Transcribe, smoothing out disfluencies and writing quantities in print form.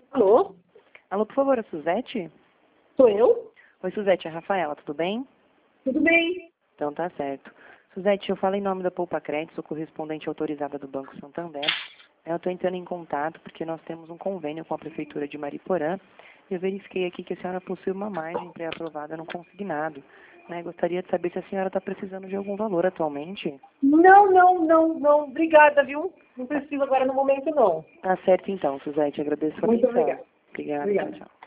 Alô? Alô, por favor, a Suzete? Sou eu? Oi, Suzete, é a Rafaela, tudo bem? Tudo bem? Então tá certo. Suzete, eu falo em nome da Poupa Crédito, sou correspondente autorizada do Banco Santander. Eu estou entrando em contato porque nós temos um convênio com a Prefeitura de Mariporã e eu verifiquei aqui que a senhora possui uma margem pré-aprovada no consignado. Gostaria de saber se a senhora está precisando de algum valor atualmente. Não. Obrigada, viu? Não preciso agora no momento, não. Tá certo então, Suzete, agradeço a Muito atenção. obrigada. Obrigada, Obrigada. tchau, tchau.